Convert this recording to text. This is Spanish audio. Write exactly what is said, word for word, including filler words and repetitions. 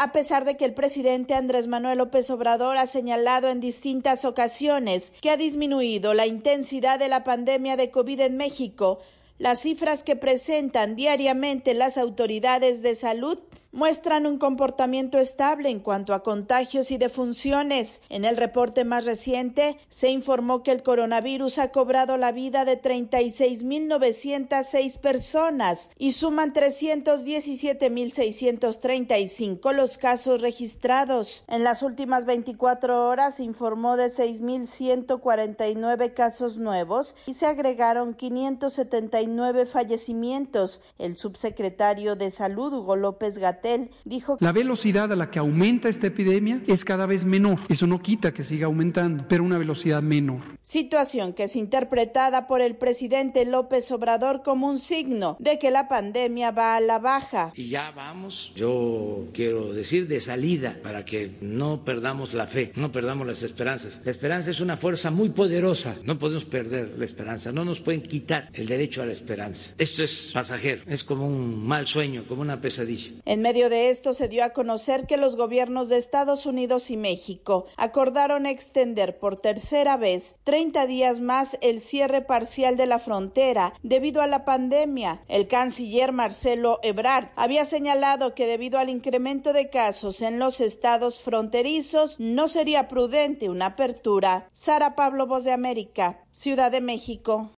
A pesar de que el presidente Andrés Manuel López Obrador ha señalado en distintas ocasiones que ha disminuido la intensidad de la pandemia de COVID en México, las cifras que presentan diariamente las autoridades de salud muestran un comportamiento estable en cuanto a contagios y defunciones. En el reporte más reciente se informó que el coronavirus ha cobrado la vida de treinta y seis mil novecientas seis personas y suman trescientos diecisiete mil seiscientos treinta y cinco los casos registrados. En las últimas veinticuatro horas se informó de seis mil ciento cuarenta y nueve casos nuevos y se agregaron quinientos setenta y nueve fallecimientos. El subsecretario de Salud, Hugo López Gatell, dijo: la velocidad a la que aumenta esta epidemia es cada vez menor. Eso no quita que siga aumentando, pero una velocidad menor. Situación que es interpretada por el presidente López Obrador como un signo de que la pandemia va a la baja. Y ya vamos, yo quiero decir, de salida, para que no perdamos la fe, no perdamos las esperanzas. La esperanza es una fuerza muy poderosa, no podemos perder la esperanza, no nos pueden quitar el derecho a la esperanza. Esto es pasajero, es como un mal sueño, como una pesadilla. En medio de esto se dio a conocer que los gobiernos de Estados Unidos y México acordaron extender por tercera vez treinta días más el cierre parcial de la frontera debido a la pandemia. El canciller Marcelo Ebrard había señalado que debido al incremento de casos en los estados fronterizos no sería prudente una apertura. Sara Pablo, Voz de América, Ciudad de México.